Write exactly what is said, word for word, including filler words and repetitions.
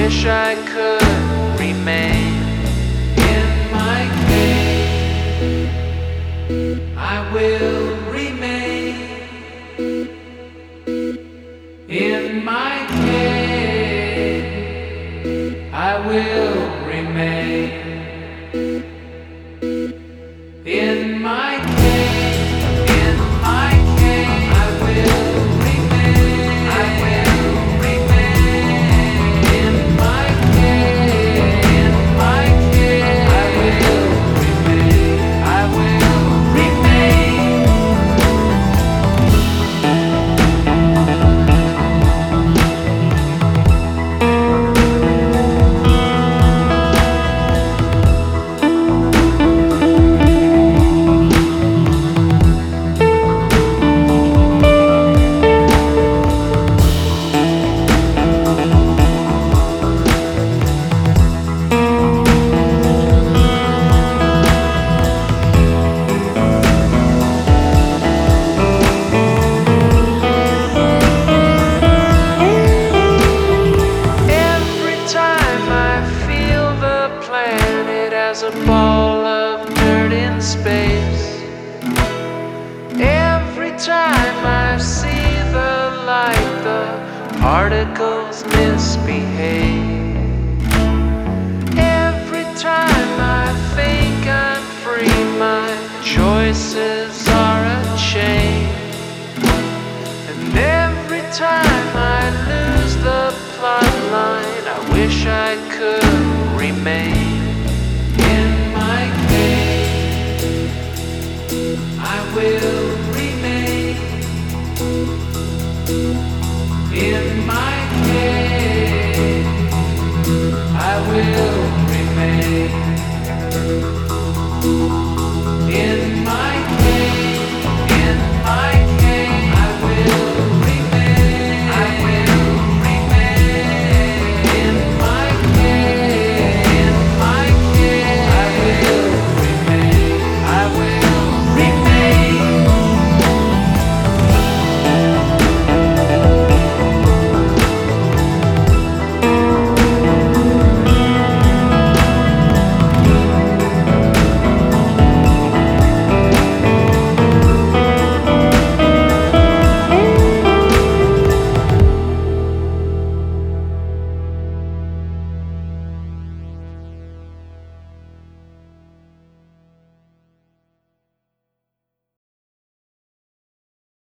wish I could remain in my cave. I will remain in my cave. I will remain in my cave. In my cave, I will remain. I will remain in my cave. In my cave, I will remain. I will remain. As a ball of dirt in space. Every time I see the light, the particles misbehave. Every time I think I'm free, my choices are a chain. And every time I lose the plot line, I wish I could remain